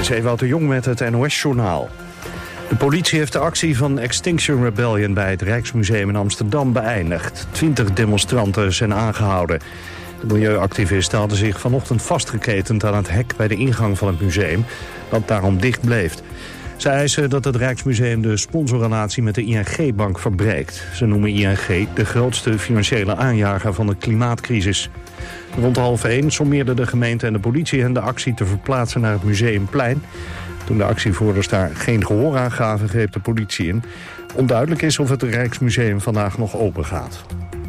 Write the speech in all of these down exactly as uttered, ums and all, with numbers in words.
is Ewout de Jong met het N O S-journaal. De politie heeft de actie van Extinction Rebellion bij het Rijksmuseum in Amsterdam beëindigd. Twintig demonstranten zijn aangehouden. De milieuactivisten hadden zich vanochtend vastgeketend aan het hek bij de ingang van het museum, dat daarom dicht bleef. Ze eisen dat het Rijksmuseum de sponsorrelatie met de I N G-bank verbreekt. Ze noemen I N G de grootste financiële aanjager van de klimaatcrisis. Rond half één sommeerden de gemeente en de politie hen de actie te verplaatsen naar het Museumplein. Toen de actievoerders daar geen gehoor aan gaven, greep de politie in. Onduidelijk is of het Rijksmuseum vandaag nog open gaat.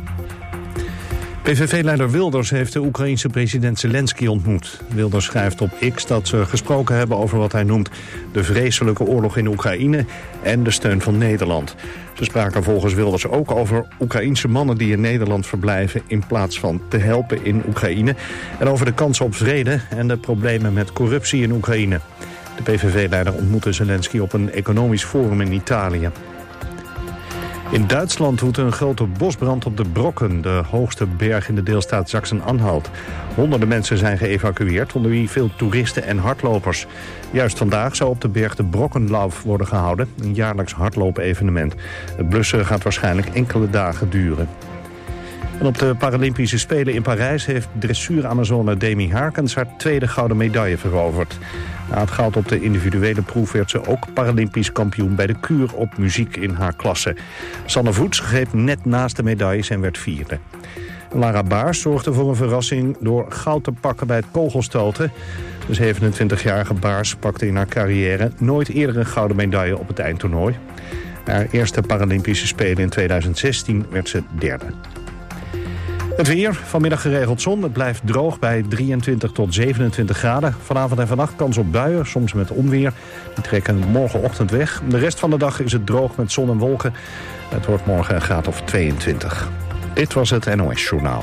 P V V-leider Wilders heeft de Oekraïense president Zelensky ontmoet. Wilders schrijft op X dat ze gesproken hebben over wat hij noemt de vreselijke oorlog in Oekraïne en de steun van Nederland. Ze spraken volgens Wilders ook over Oekraïense mannen die in Nederland verblijven in plaats van te helpen in Oekraïne. En over de kansen op vrede en de problemen met corruptie in Oekraïne. De P V V-leider ontmoette Zelensky op een economisch forum in Italië. In Duitsland woedt een grote bosbrand op de Brocken, de hoogste berg in de deelstaat Sachsen-Anhalt. Honderden mensen zijn geëvacueerd, onder wie veel toeristen en hardlopers. Juist vandaag zou op de berg de Brockenlauf worden gehouden, een jaarlijks hardloop-evenement. Het blussen gaat waarschijnlijk enkele dagen duren. En op de Paralympische Spelen in Parijs heeft dressuur-Amazone Demi Harkens haar tweede gouden medaille veroverd. Na het goud op de individuele proef werd ze ook Paralympisch kampioen bij de kuur op muziek in haar klasse. Sanne Voets greep net naast de medailles en werd vierde. Lara Baars zorgde voor een verrassing door goud te pakken bij het kogelstoten. De zevenentwintigjarige Baars pakte in haar carrière nooit eerder een gouden medaille op het eindtoernooi. Haar eerste Paralympische Spelen in tweeduizend zestien werd ze derde. Het weer, vanmiddag geregeld zon. Het blijft droog bij drieëntwintig tot zevenentwintig graden. Vanavond en vannacht kans op buien, soms met onweer. Die trekken morgenochtend weg. De rest van de dag is het droog met zon en wolken. Het wordt morgen een graad of tweeëntwintig. Dit was het N O S-journaal.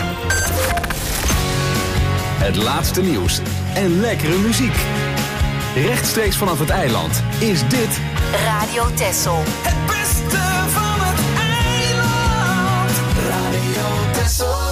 Het laatste nieuws en lekkere muziek. Rechtstreeks vanaf het eiland is dit Radio Texel. Het beste van het eiland. Radio Texel.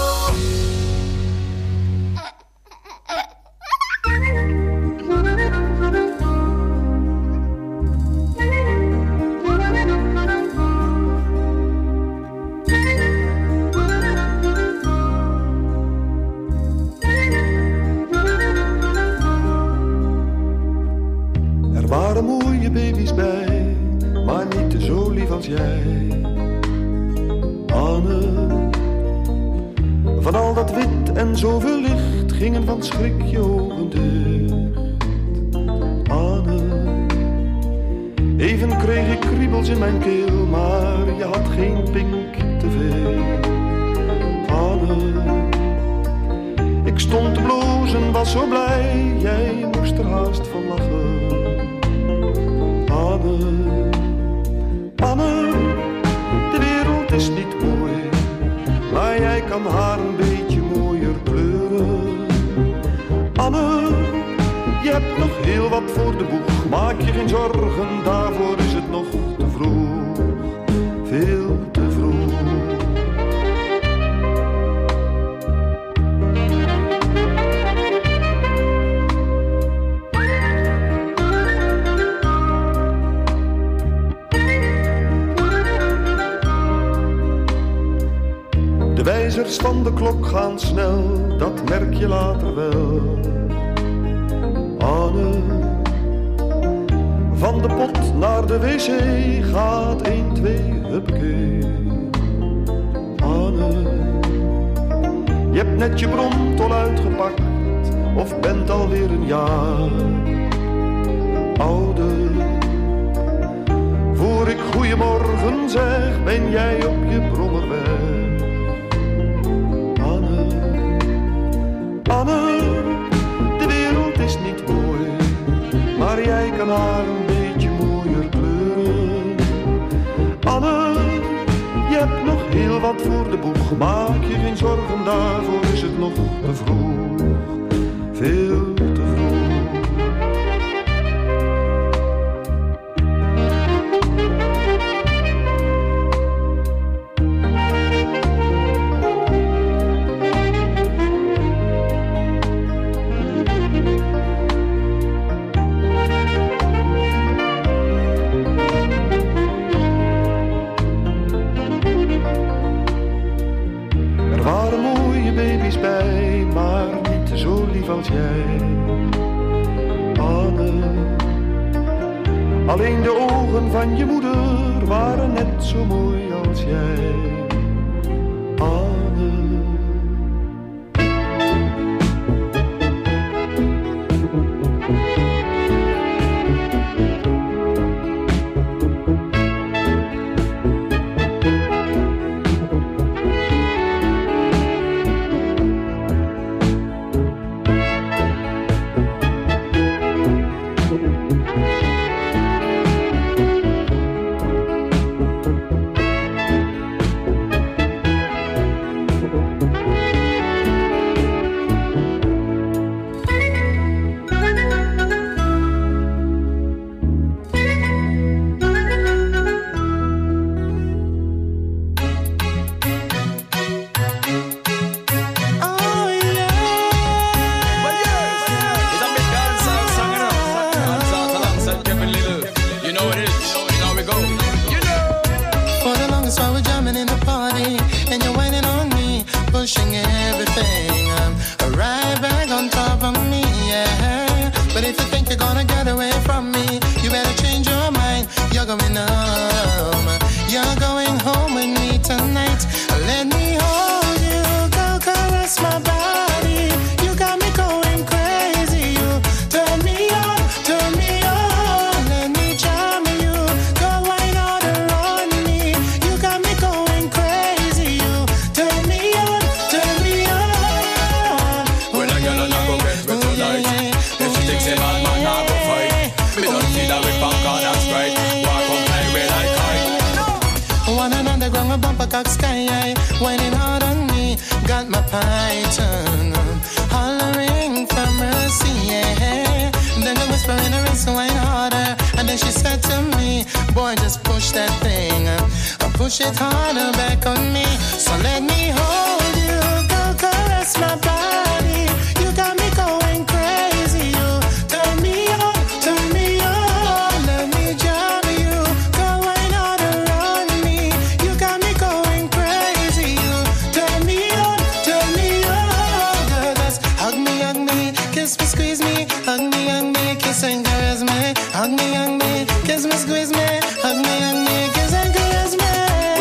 Er waren mooie baby's bij, maar niet zo lief als jij. Anne, van al dat wit en zoveel licht gingen van schrik je ogen dicht. Anne, even kreeg ik kriebels in mijn keel, maar je had geen pink te veel. Anne, ik stond te blozen, was zo blij, jij moest er haast van lachen. Anne, Anne, de wereld is niet mooi, maar jij kan haar een beetje mooier kleuren. Anne, je hebt nog heel wat voor de boeg, maak je geen zorgen, daarvoor is het nog te vroeg, veel te vroeg. De wijzers van de klok gaan snel, dat merk je later wel. Anne, van de pot naar de wc gaat één, twee, huppakee. Anne, je hebt net je bromtol uitgepakt, of bent alweer een jaar ouder. Voor ik goeiemorgen zeg, ben jij op je brommer weg. Anne, de wereld is niet mooi, maar jij kan haar een beetje mooier kleuren. Anne, je hebt nog heel wat voor de boeg, maak je geen zorgen, daarvoor is het nog te vroeg, veel te vroeg. Alleen de ogen van je moeder waren net zo mooi als jij, Anne. Push it harder back on me. So let me hold you, go caress my body. You got me going crazy. You turn me on, turn me on. Let me jam you, go wine out around me. You got me going crazy. You turn me on, turn me on. Girl, just hug me, hug me, kiss me, squeeze me. Hug me, hug me, kiss and caress me. Hug me, hug me, kiss me, squeeze me. Hug me, hug me, kiss and caress me.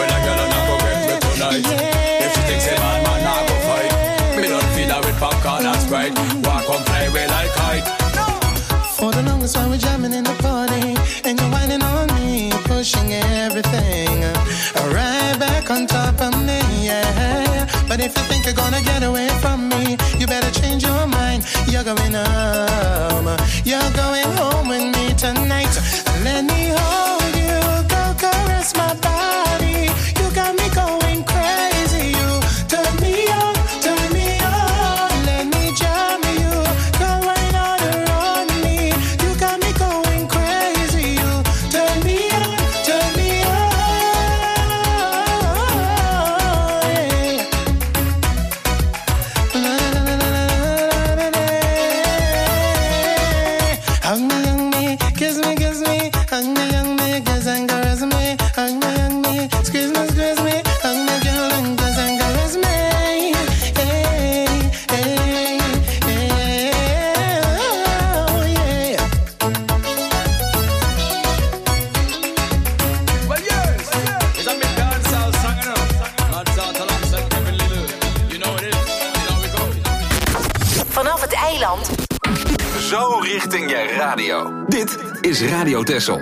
Yeah. If she thinks a man, man, I go fight. Me don't feel that with popcorn and Sprite. Walk on, play with like kite. For the longest while we're jamming in the party, and you're whining on me, pushing everything right back on top of me, yeah. But if you think you're gonna get away from me, you better change your mind. You're going home, you're going home with me tonight. Let me hold you, go caress my body. You got me going crazy. You turn me on, turn me on. Let me jam you, go right out around me. You got me going crazy. You turn me on, turn me on. Yeah. La, la, la, la, la, la, la. Hug me, hug me, kiss me, kiss me. Hug me, hug me, kiss and caress me. Hug me, hug me, squeeze me, squeeze me. Hug me, girl, and kiss and caress me. Hey, hey, hey, oh, yeah. Well, yes, it's a big dancehall song, you know. Mads out alongside Kevin Little. You know what it is. You know we go. Vanaf het eiland. Zo richting je radio. Dit is Radio Texel.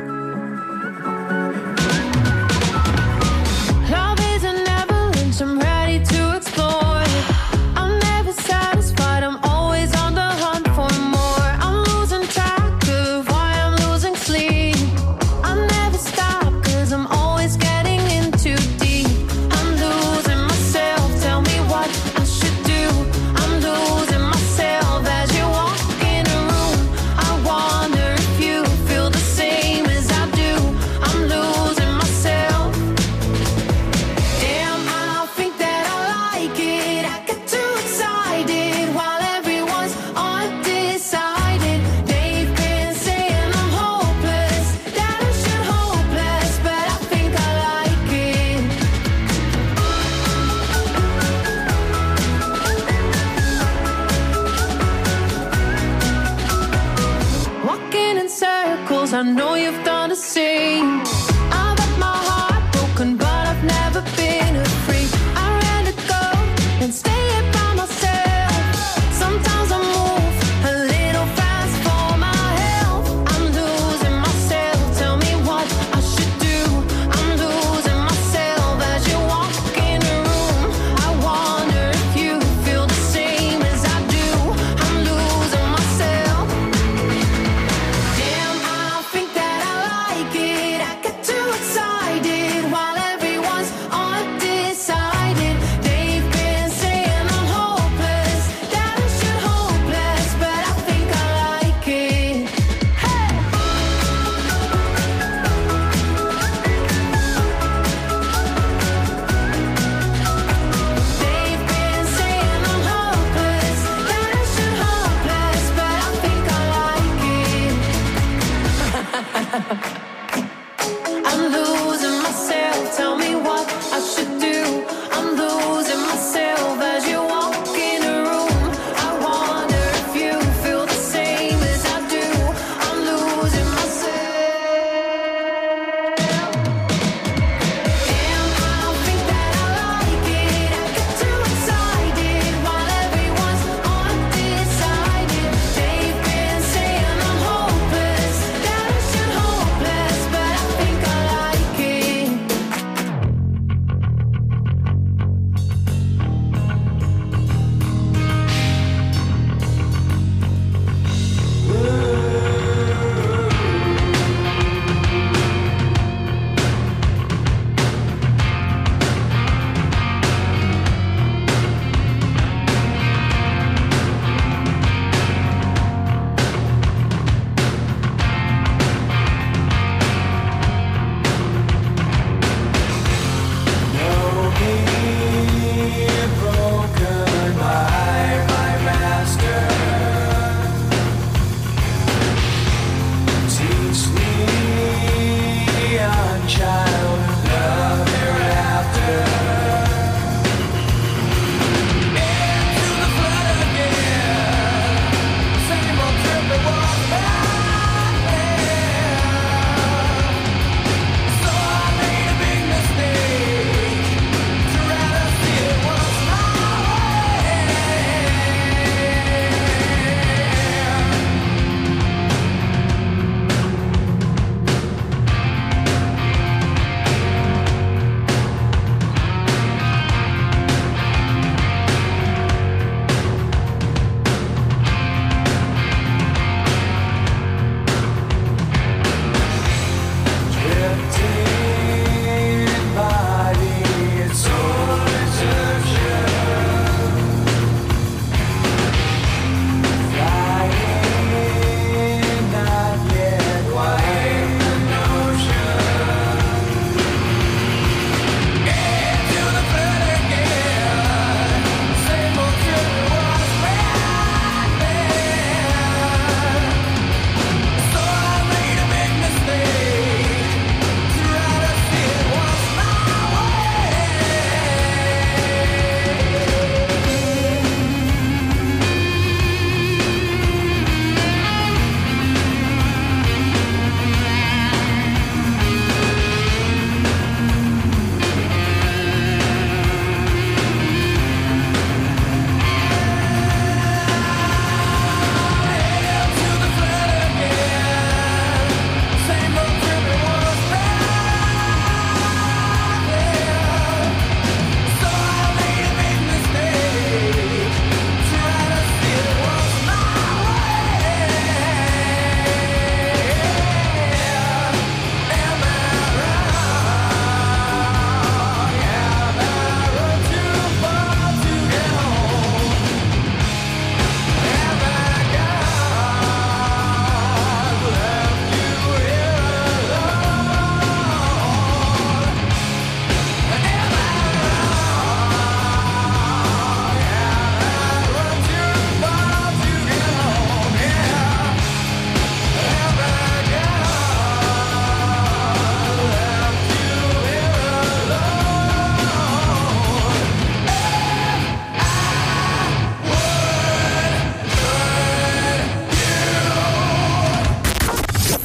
Love is an avalanche, I'm ready to explore. I'm never satisfied, I'm always on the hunt for more. I'm losing track of why I'm losing sleep. I never stop, cause I'm always getting in too deep. I'm losing myself, tell me what I should do. I'm losing myself as you walk in a room. I wonder if you feel the same as feels. I know you've done the same. I've had my heart broken, but I've never been free. I ran to go and stay here by myself. Sometimes I move a little fast for my health. I'm losing myself. Tell me what I should do. I'm losing myself as you walk in the room. I wonder if you feel the same as I do. I'm losing myself. Damn, I think that I like it. I get too excited while everyone's on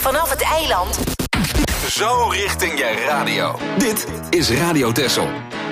vanaf het eiland. Zo richting je radio. Dit is Radio Texel.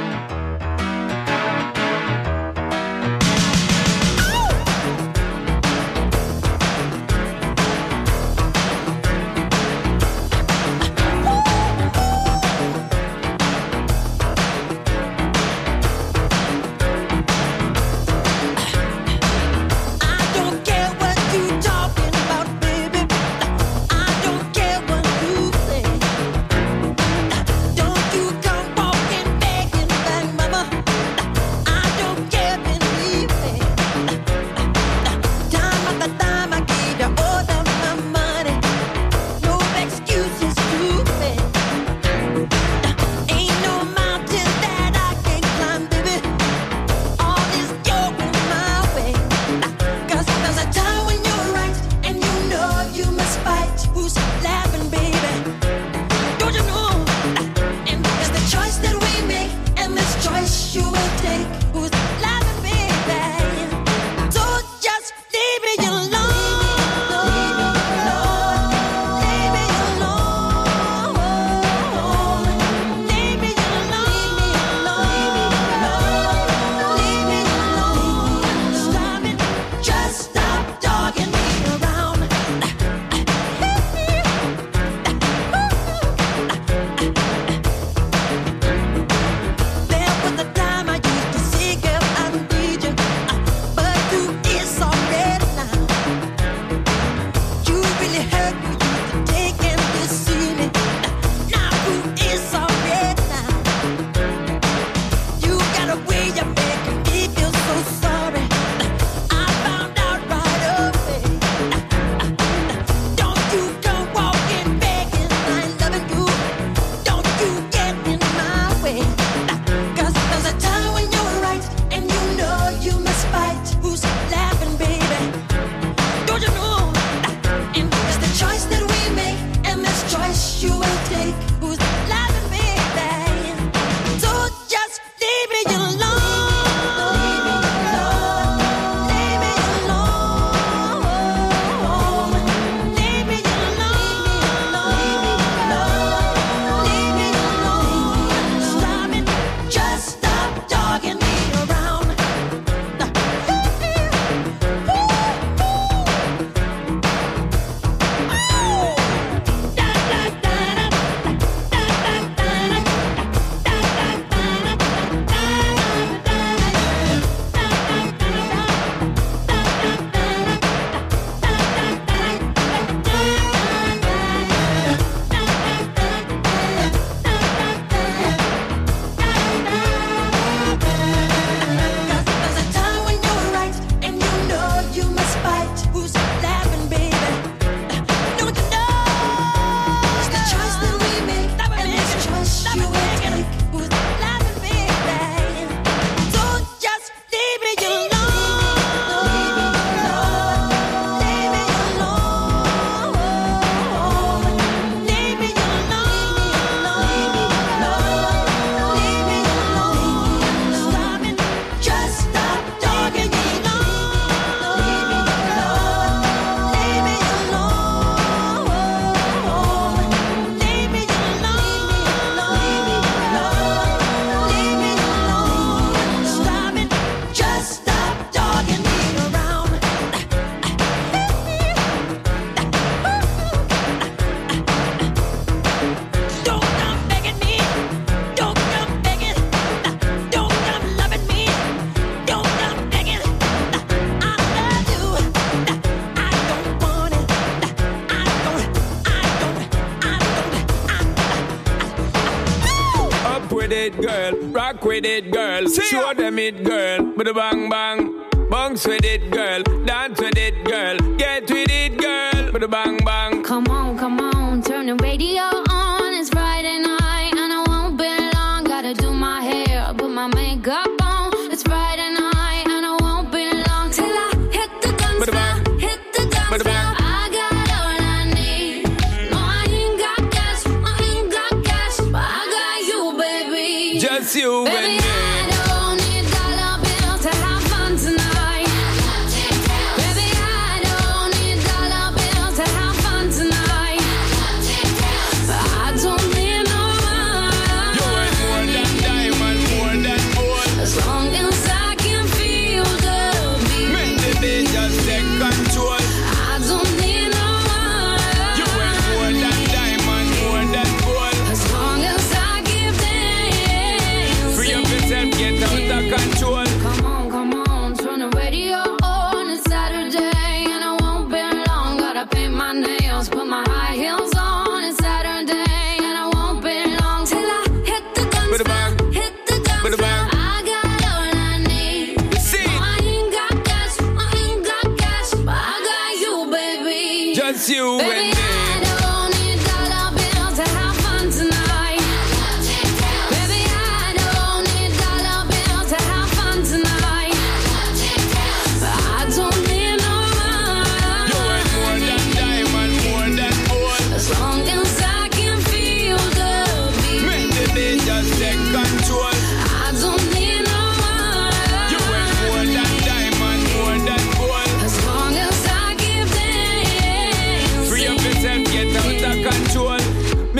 it, girl. Rock with it, girl. Show them it, girl. With a bang bang. Bounce with it, girl. Dance with it, girl. Get with it, girl. With a bang bang. Come on, come on. Turn the radio on. It's Friday night and I won't be long. Gotta do my hair, put my makeup on. It's Friday night and I won't be long till I hit the dance floor. Hit the dance floor. I got all I need. No, I ain't got cash. I ain't got cash, but I got you, baby. Just you baby, and me. I don't need dollar bills to have fun tonight. Baby, I don't need dollar bills to have fun tonight.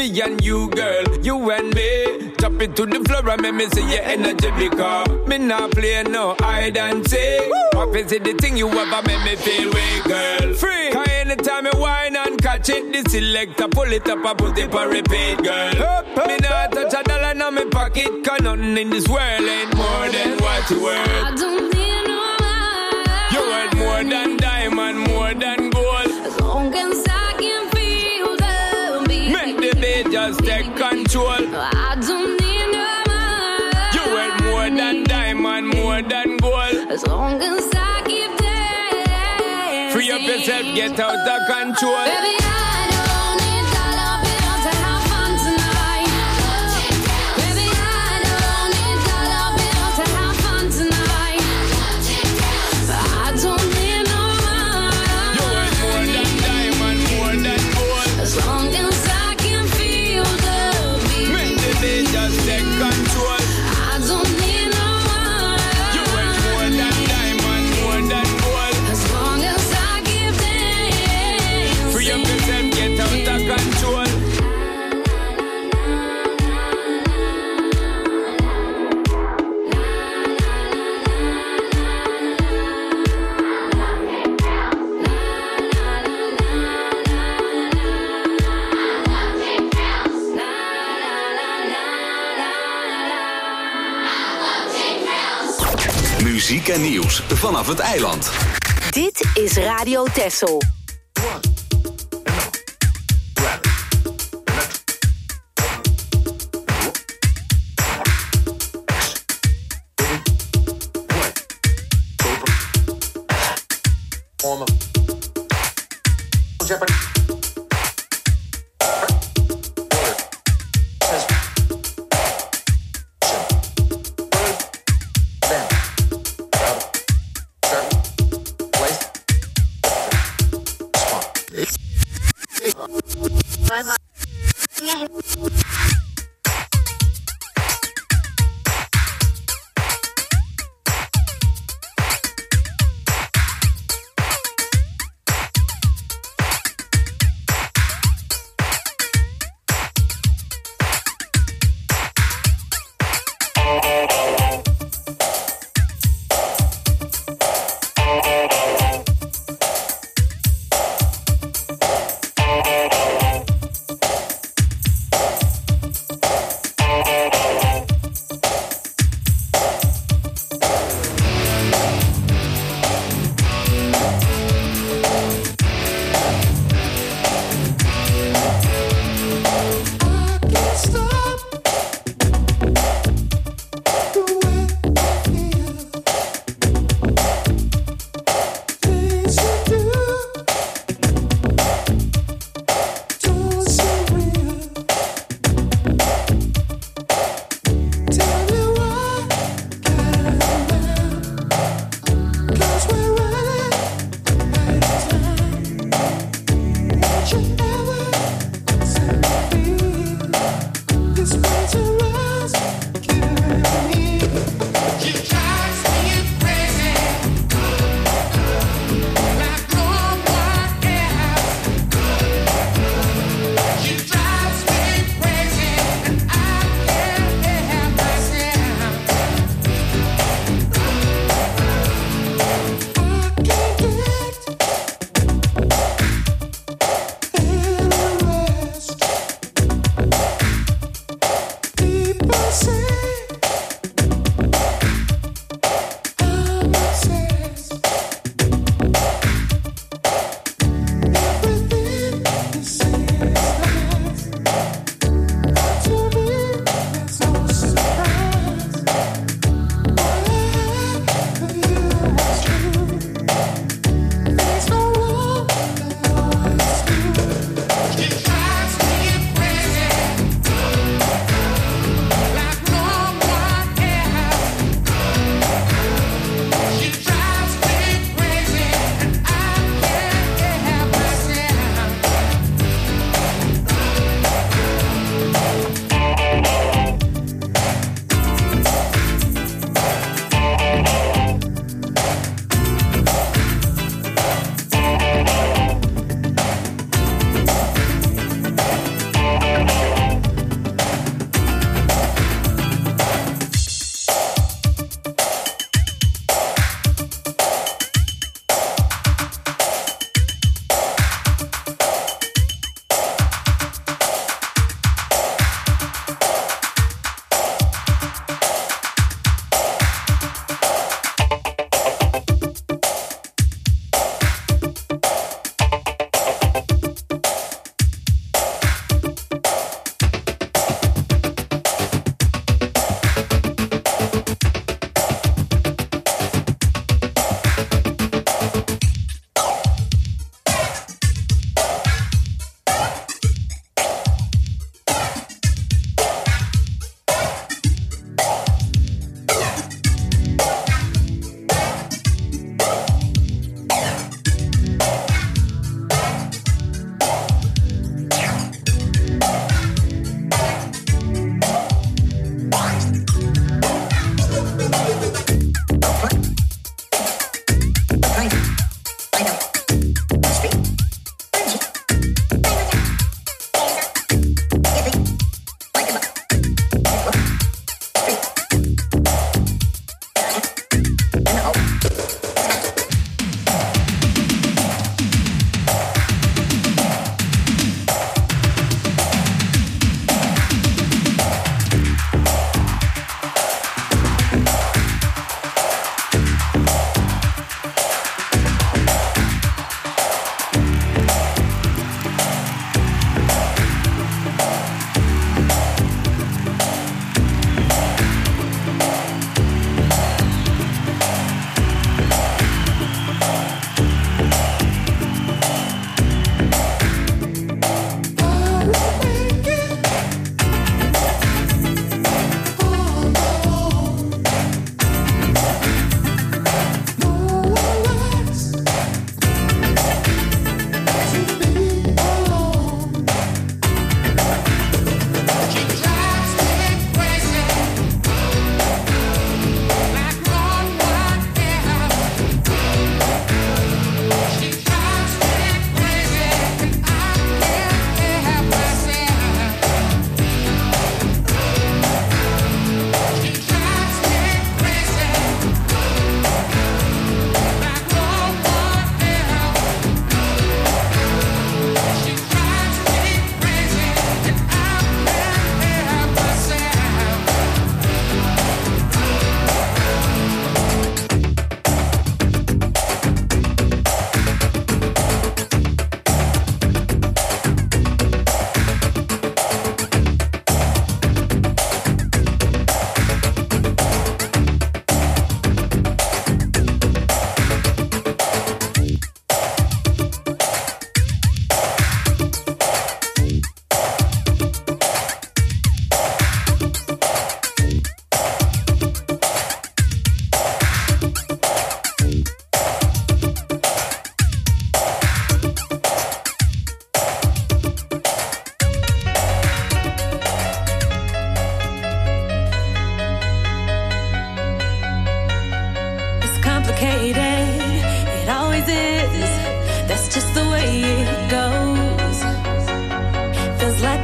me and you, girl, you and me. Drop it to the floor and make me see your energy because me not play no hide and seek. What is it the thing you ever make me feel way, girl? Free. Cause anytime I whine and catch it, the selector pull it up and put it for repeat, girl. Up, up, me not touch a dollar in my pocket, cause nothing in this world ain't more than what you worth. I don't need no man. You worth more than diamond, more than gold. As long as I can feel the beat. Make the beat just take control. I don't need no man. You worth more than diamond, more than gold. As long as I keep dancing. Free up yourself, get out of control. Baby, I don't need dollar bills to have fun tonight. Baby, I don't need dollar bills to have fun tonight. I don't need no man. You worth more than diamond, more than gold. As long as I can feel the beat. Make the beat just take control. I don't need no man. You worth more than diamond, more than gold. As long as I keep dancing. Free up yourself, get out of control. Muziek en nieuws vanaf het eiland. Dit is Radio Texel.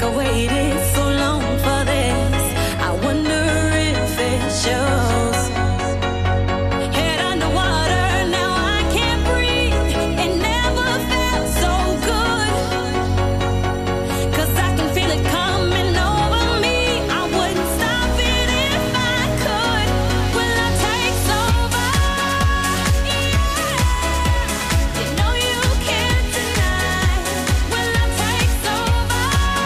I waited so long for this. I wonder if it shows. Head underwater, now I can't breathe. It never felt so good. 'Cause I can feel it coming over me. I wouldn't stop it if I could. Will I take over? Yeah. You know you can't deny. Will I take over?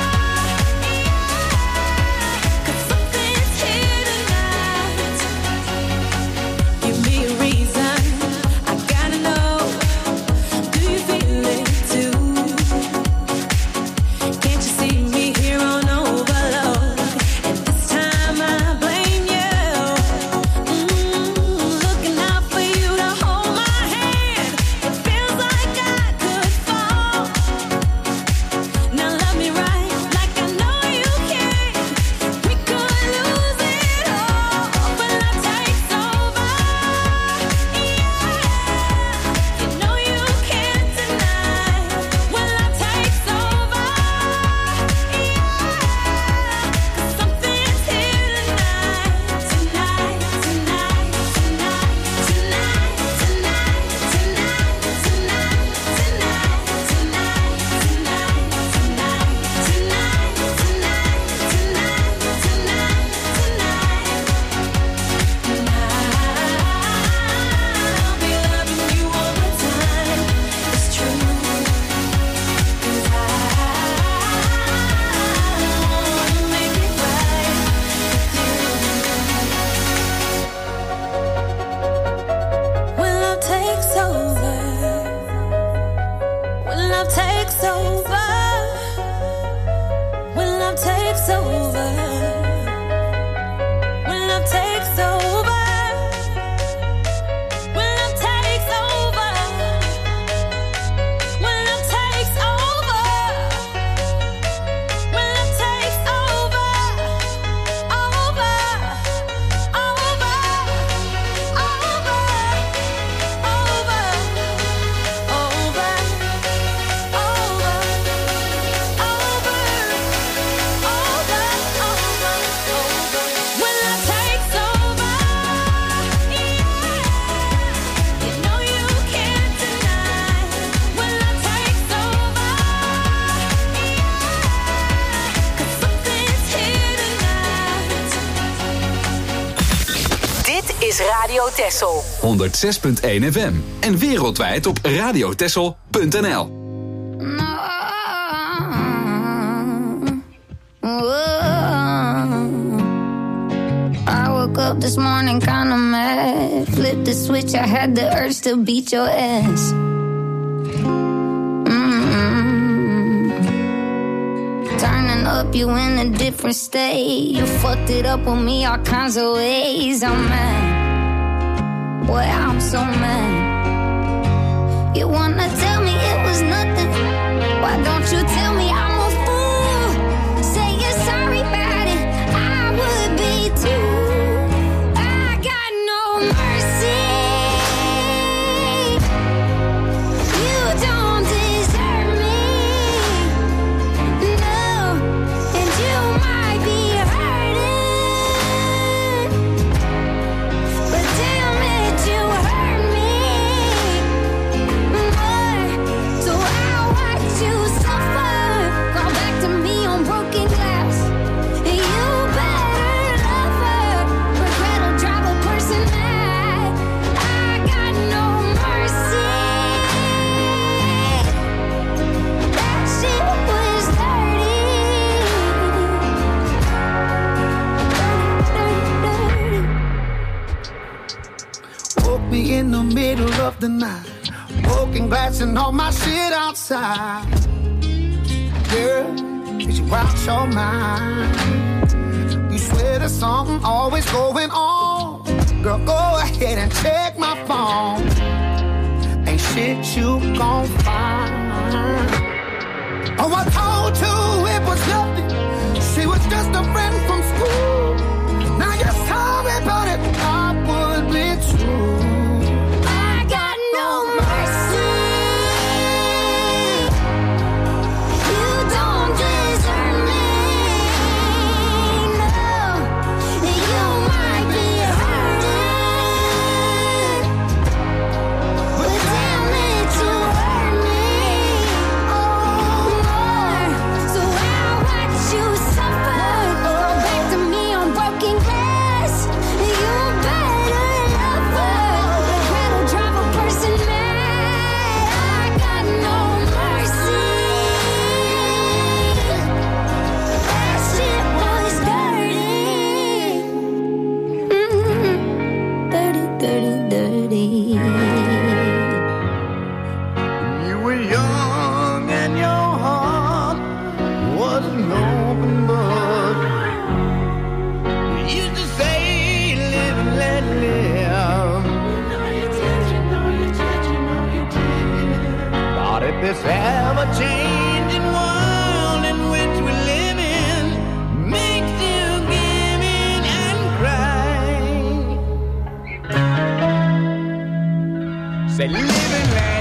Yeah. 'Cause something's here tonight. Give me a reason. I gotta know. Do you feel it too? Can't you see me here on overload? And this time I blame you. Mm, looking out for you to hold my hand. It feels like I could fall. Now love me right, like I know you can. We could lose it all. Will I take over? Yeah. You know you can't deny. Will I take over? Something's here tonight, tonight, tonight, tonight, tonight, tonight, tonight, tonight, tonight, tonight, tonight, tonight, tonight, I'll be loving you all the time. It's true. 'Cause I wanna make it right with you. When love takes over, when love takes over, when love takes over, when love takes over, when love takes over, when love takes over, when love takes over, over, over, over, over, over, over, over, over, over. When love takes over, yeah. You know you can't deny. When love takes over, yeah. 'Cause something's here tonight. Dit is Radio Texel. honderdzes punt één F M. En wereldwijd op radiotessel punt n l. I woke up this morning kinda mad. Flipped the switch, I had the urge to beat your ass. Mm-mm. Turning up, you in a different state. You fucked it up with me all kinds of ways. I'm mad. Boy, I'm so mad. You wanna tell me it was nothing? Why don't you tell me I'm a fool? Say you're sorry about it, I would be too. I got no mercy. You don't deserve me. No, and you might be hurting, but damn it, you hurt me more. So I'll watch you suffer. Call back to me on broken glass. You better love her. Regret will drive a person mad. I got no mercy. That shit was dirty. Dirty, dirty. Woke me in the middle of the night, broken glass and all my shit outside. Girl, did you out your mind? You swear there's something always going on. Girl, go ahead and check my phone. Ain't shit you gon' find. Oh, I told you it was nothing. She was just a friend from school. Now you're sorry about it. I would be true. I got no mercy. You don't deserve me. an open book. You used to say, live and let live. You know you did, you know you did, you know you did. But if this ever-changing world in which we live in makes you give in and cry, say, live and let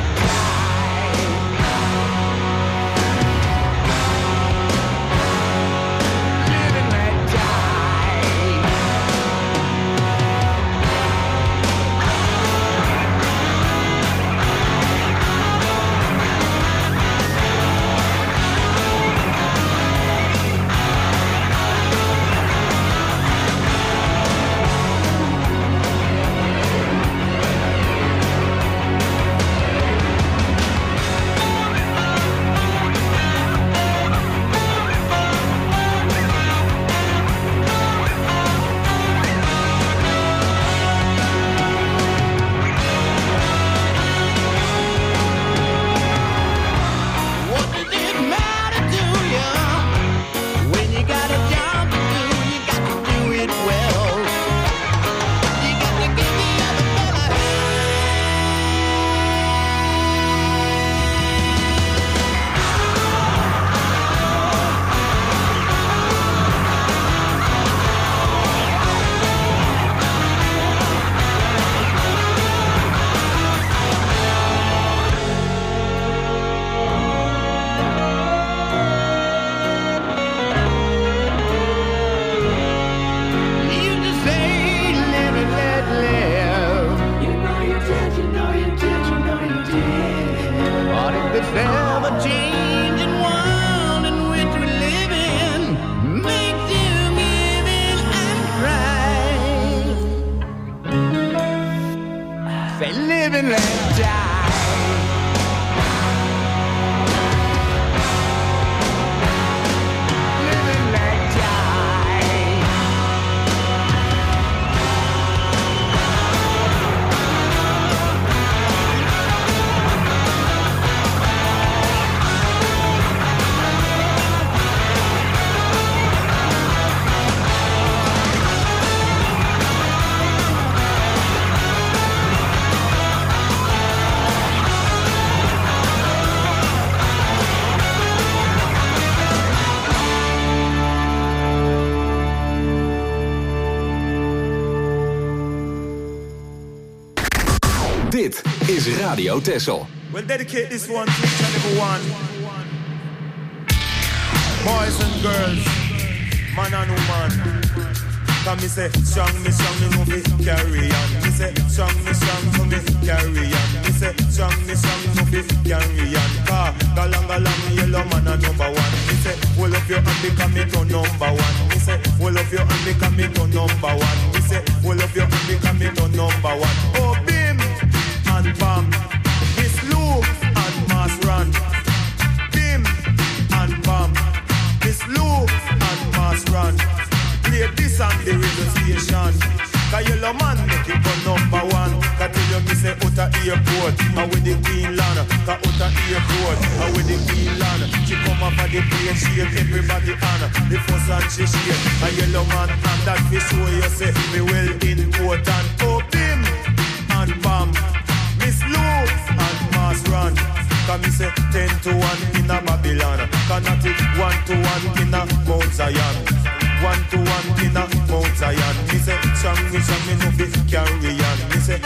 Dit is Radio Tessel. We'll dedicate this one to each and every one. Boys and girls, man and woman. Come me say, strong me, strong me, move it, carry on. Me say, strong me, strong, move it, carry on. Me say, strong me, strong, move it, carry on. Car, galang, galang, yellow man a number one. Me say, hold up your hand because me to number one. Me say, hold up your hand because me to number one. Me say, hold up your hand because me to number one. Oh, bim and bam, this loop and mass run. Bim and bam, this loop and mass run. Play this on the radio station. Cause yellow man make it go number one. Cause tell you me say out of airport and with the Queen land. Cause out of airport and with the Queen land. She come up at the plane, she shake everybody on. The first and she shake. A yellow man and that fi show you say me well important. Oh bim and bam, Miss Lou and Mass Run. Cause me say ten to one in a Babylon. Cause not it one to one in a Mount Zion. One to one in a Mount Zion. Me say, strong me, strong me, no fit carry on. Me say,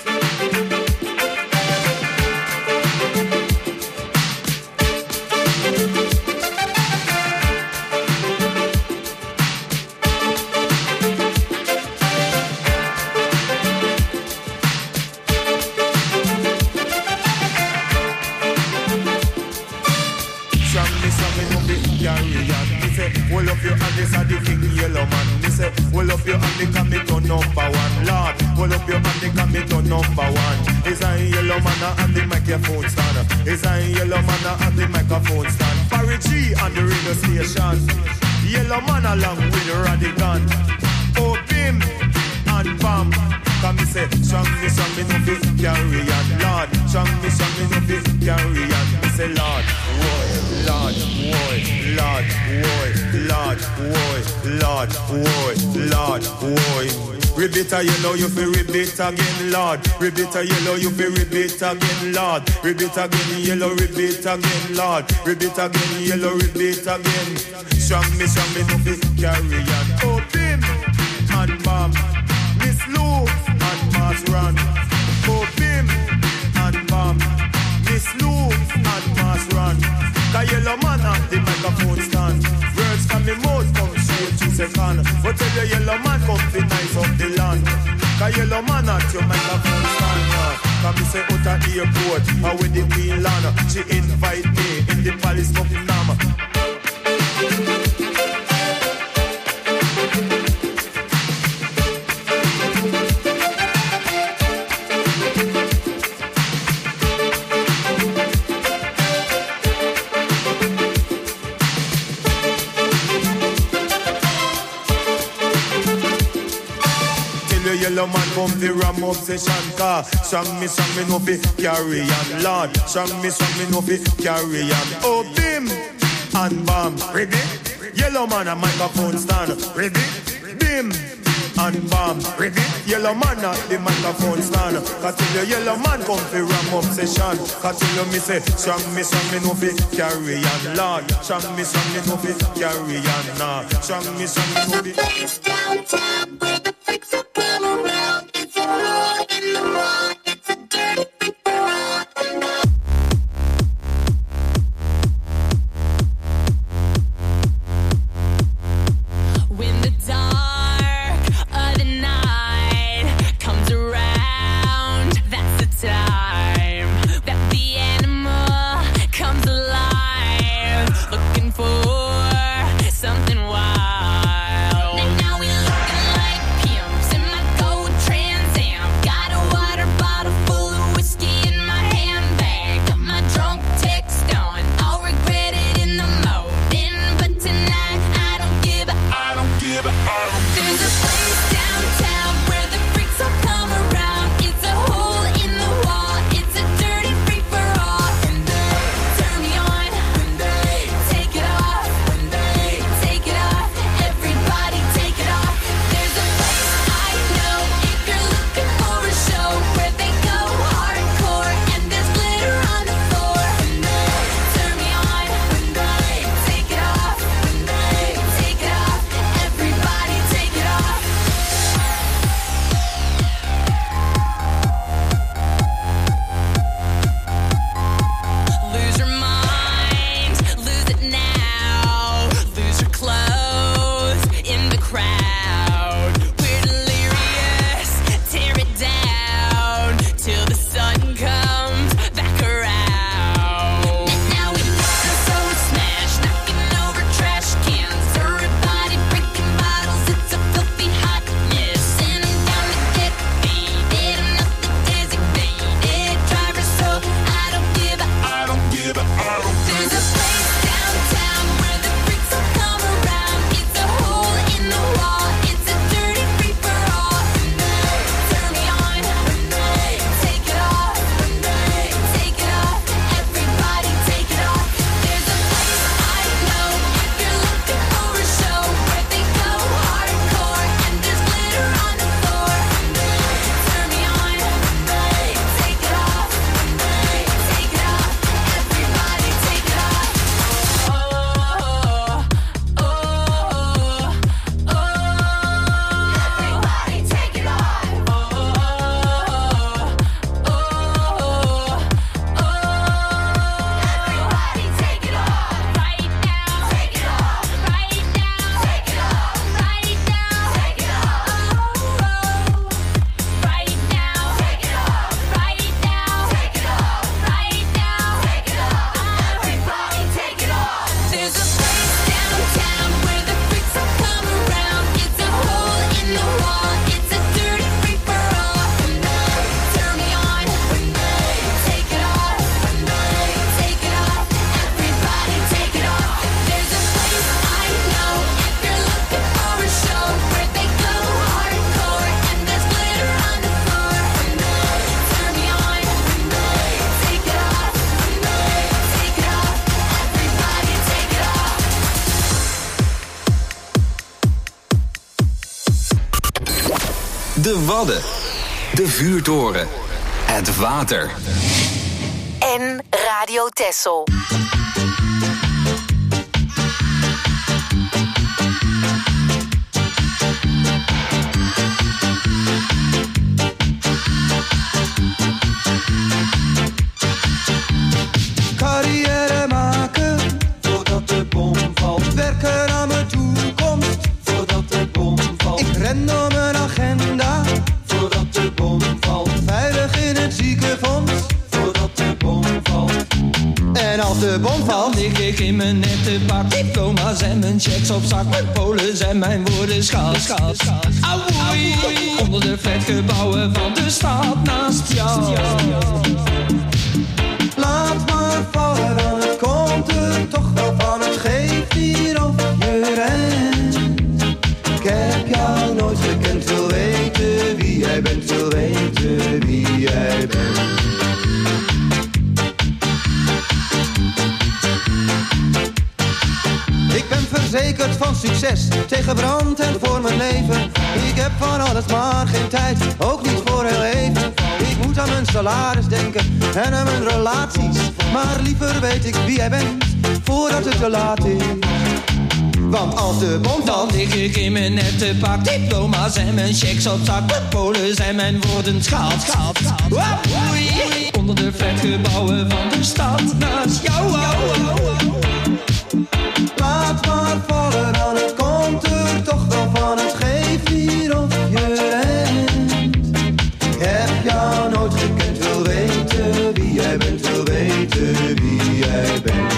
this a the king yellow man. Me say, hold up your hand because me to number one. Lord, hold up your hand because me to number one. Is a yellow man and the microphone stand. Is a yellow man and the microphone stand. Barry G on the radio station. Yellow man along with Radigan. Oh bim and bam. Cause me say, strong me, strong me, no fit carry on, Lord. Strong me, strong me, no fit carry on. Me say, Lord, boy, Lord, boy, Lord, boy, Lord, boy, Lord, boy, Lord, boy. Ribbit a yellow, you feel ribbit again, Lord. Ribbit a yellow, you feel ribbit again, Lord. Ribbit again, yellow, ribbit again, Lord. Ribbit again, yellow, ribbit again. Strong me, strong me, no fit carry on. Oh, Bim and Bam, Miss Lou and Mars Run. Oh, Bim and Bam, Miss Lou and Mars Run. The yellow man at the microphone stand. Words from me mouth come straight to second. But tell the yellow man come fi nice up the land. The yellow man at your microphone stand. Come me say out at the airport, how with the Queen Lana. She invite me in the palace of Nama. Yellow man come fi ram obsession car. Strong me, strong me no fi carry on, Lord. Strong me, strong me no fi carry on. Oh, Bim and Bam, ready? Yellow man a microphone stand, ready? Bim and Bam, ready? Yellow man at the microphone stand. Cause till the yellow man come fi ram obsession. Cause till you me say, strong me, strong me no fi carry on, Lord. Strong me, strong me no fi carry on, nah. Strong me, strong me no fi. It's downtown where the freaks are come around. It's a roar in the rock. It's a dirty freak around. When the dark of the night comes around, that's the time that the animal comes alive, looking for something wild. And now we're looking like De Wadden. De vuurtoren. Het water. En Radio Texel. Carrière maken voordat de bom valt. Werken aan mijn toekomst voordat de bom valt. Ik ren door mijn agenda voordat de bom valt. Veilig in het ziekenfonds voordat de bom valt. En als de bom valt, dan lig ik in mijn nette pak. Diploma's en mijn checks op zak. Mijn polen en mijn woorden schaal, schaal, schaal. Auwoei, onder de flatgebouwen van de stad naast jou. Laat maar vallen, dan het komt er toch wel van. Het geeft hier of je rent. Ik heb jou nooit gekend, wil weten wie jij bent. Wil weten wie jij bent. Ik ben verzekerd van succes, tegen brand en voor mijn leven. Ik heb van alles maar geen tijd, ook niet voor heel even. Ik moet aan mijn salaris denken en aan mijn relaties. Maar liever weet ik wie jij bent, voordat het te laat is. Want als de bom valt, dan lig ik in mijn nette pak. Diploma's en mijn checks op zak. Mijn polen en mijn woorden schaal, schaal, schaal. Auwoei, onder de flatgebouwen van de stad naast jou. Laat maar vallen, dan het komt er toch wel van. Het geeft hier of je rent. Ik heb jou nooit gekend, wil weten wie jij bent. Wil weten wie jij bent.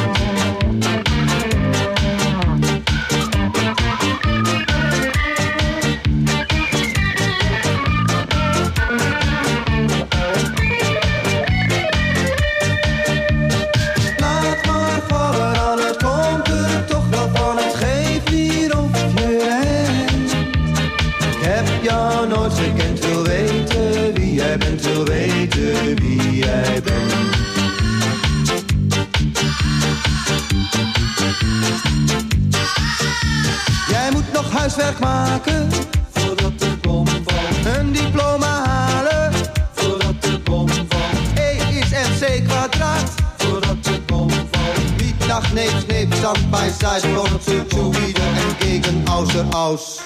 Wil weten wie jij bent. Jij moet nog huiswerk maken voordat de bom valt. Een diploma halen voordat de bom valt. E is mc kwadraat voordat de bom valt. Niet nach neemt neemt stand bij zij wordt ze zu wieder en gegen außer aus.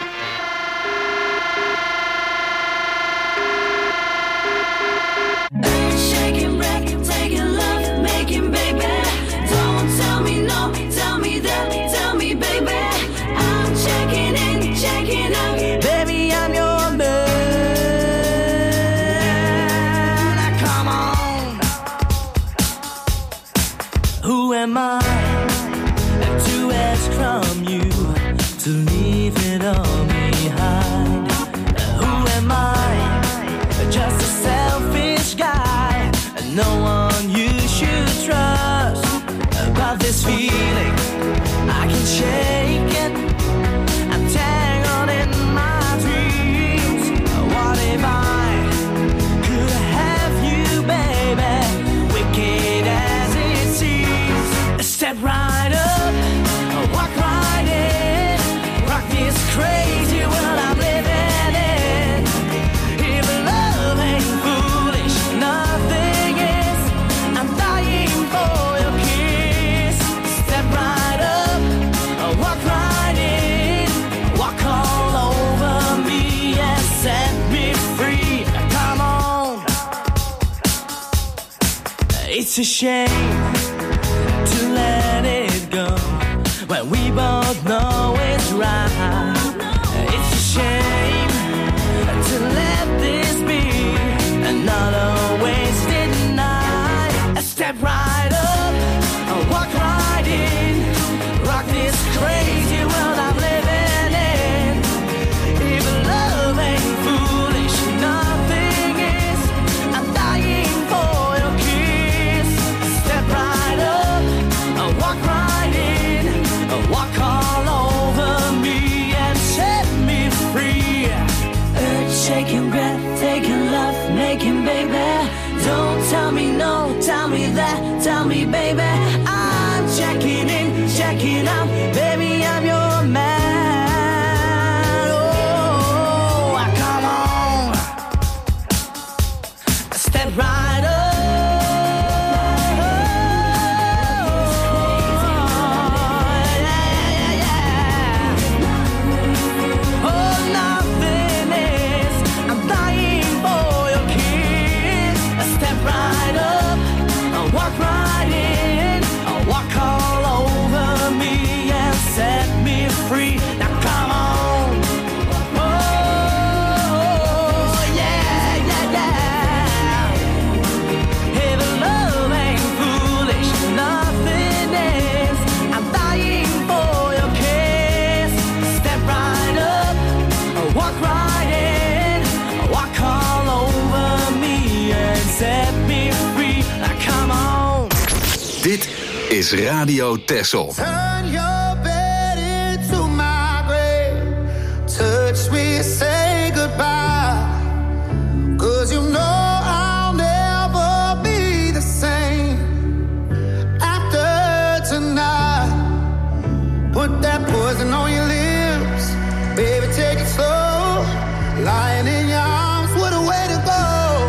Am I to ask from you to leave it all behind? Who am I? Just a selfish guy, no one you should trust. But this feeling, I can shake it. I'm tangled in my dreams. What if I could have you, baby? Wicked as it seems. Step right up, walk right in, rock this crazy world I'm living in. If love ain't foolish, nothing is. I'm dying for your kiss. Step right up, walk right in, walk all over me and set me free. Come on, it's a shame to let it go when we both know it's right. It's a shame to let this be another wasted night. Step right up, walk right in, rock this crazy world I'm living in. If love ain't foolish, nothing is. I'm dying for your kiss. Step right up, walk right in, walk all over me and set me free. Earth-shaking, breathtaking, love-making, baby. Don't tell me no, tell me that, tell me, baby. I'm checking in, checking out, baby, I'm your man. Oh, come on. is Radio Texel. Turn your bed into my grave. Touch me, say goodbye. 'Cause you know I'll never be the same after tonight. Put that poison on your lips. Baby, take it slow. Lying in your arms, what a way to go.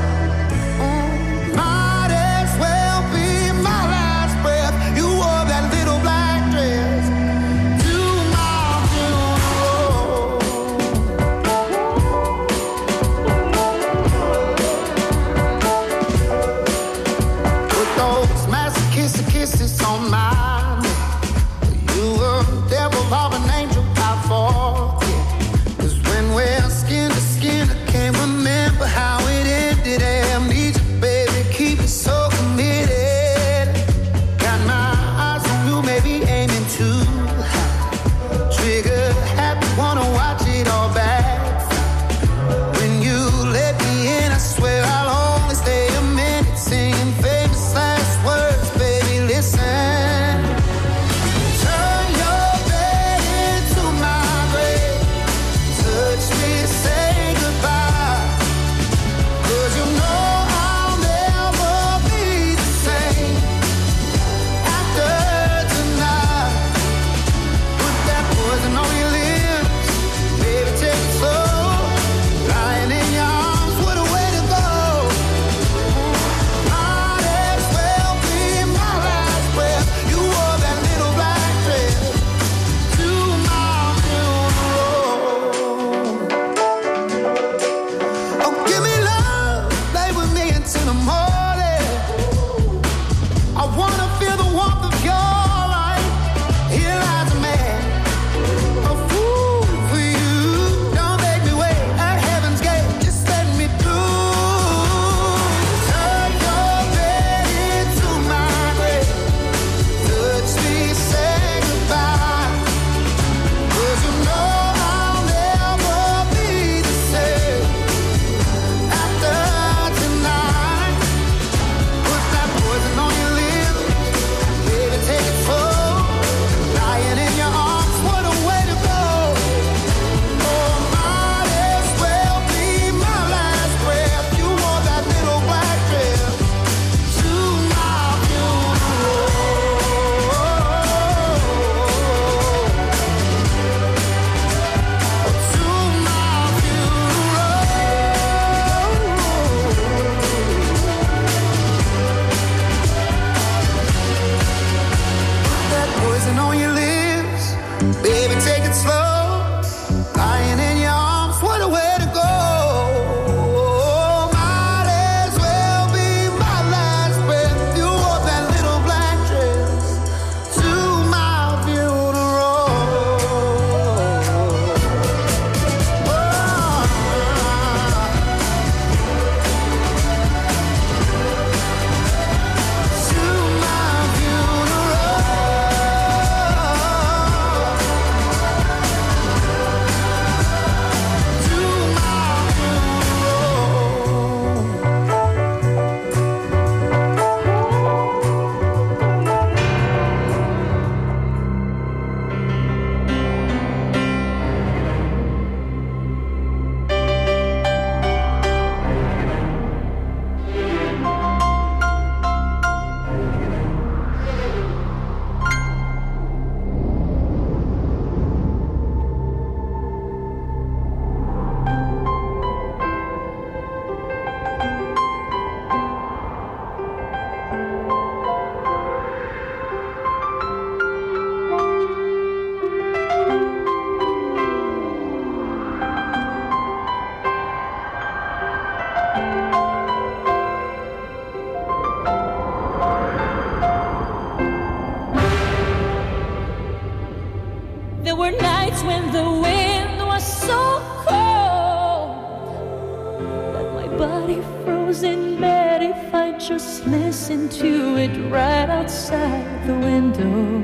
Just listen to it right outside the window.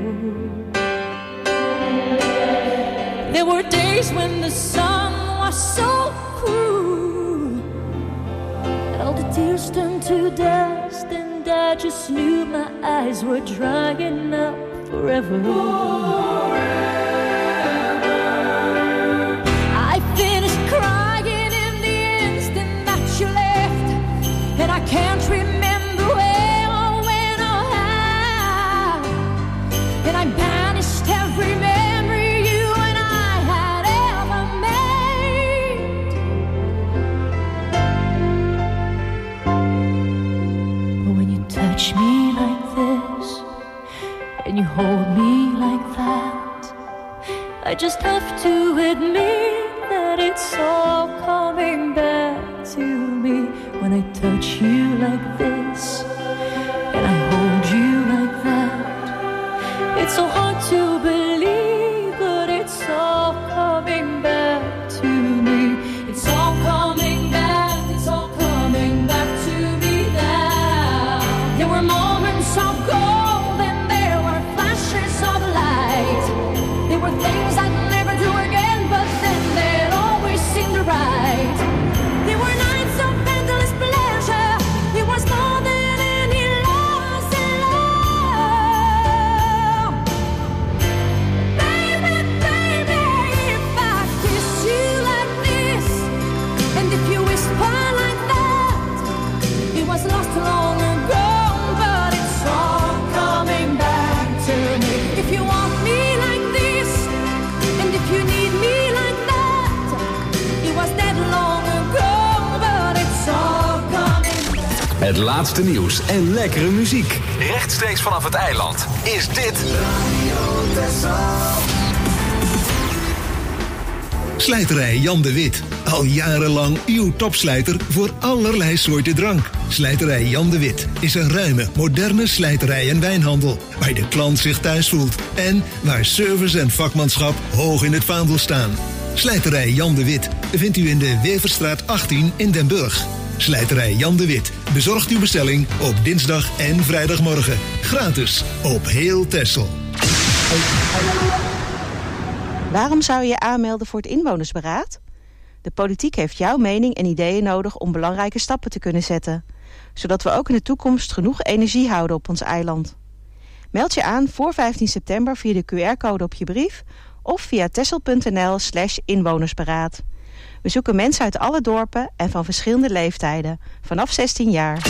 There were days when the sun was so cruel, and all the tears turned to dust, and I just knew my eyes were drying up forever. I finished crying in the instant that you left, and I can't remember where or when or how, and I banished every memory you and I had ever made. But when you touch me like this and you hold me like that, I just have to admit that it's all coming back to me. When I touch you like this and I hold you like that, it's so hard to believe, but it's all coming back to me. It's all coming back, it's all coming back to me now. There were moments of gold and there were flashes of light. There were things I'd never do again, but then they'd always seem right. There were nights of endless pleasure. It was more than any loss in love. Baby, baby, if I kiss you like this, and if you whisper like that, it was lost long ago, but it's all coming back to me. If you want me like this, and if you need me like that, it was dead long ago, but it's all coming back. Het laatste nieuws en lekkere muziek. Rechtstreeks vanaf het eiland is dit Slijterij Jan de Wit. Al jarenlang uw topslijter voor allerlei soorten drank. Slijterij Jan de Wit is een ruime, moderne slijterij en wijnhandel, waar de klant zich thuis voelt en waar service en vakmanschap hoog in het vaandel staan. Slijterij Jan de Wit vindt u in de Weverstraat achttien in Den Burg. Slijterij Jan de Wit bezorgt uw bestelling op dinsdag en vrijdagmorgen. Gratis op heel Texel. Waarom zou je je aanmelden voor het inwonersberaad? De politiek heeft jouw mening en ideeën nodig om belangrijke stappen te kunnen zetten, zodat we ook in de toekomst genoeg energie houden op ons eiland. Meld je aan voor vijftien september via de Q R-code op je brief of via texel.nl slash inwonersberaad. We zoeken mensen uit alle dorpen en van verschillende leeftijden, vanaf zestien jaar.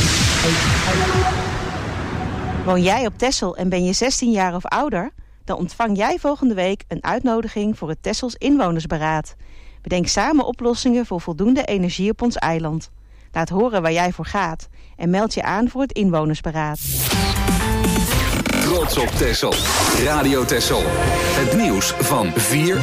Woon jij op Texel en ben je zestien jaar of ouder? Dan ontvang jij volgende week een uitnodiging voor het Texels Inwonersberaad. Bedenk samen oplossingen voor voldoende energie op ons eiland. Laat horen waar jij voor gaat en meld je aan voor het Inwonersberaad. Trots op Texel. Radio Texel. Het nieuws van vier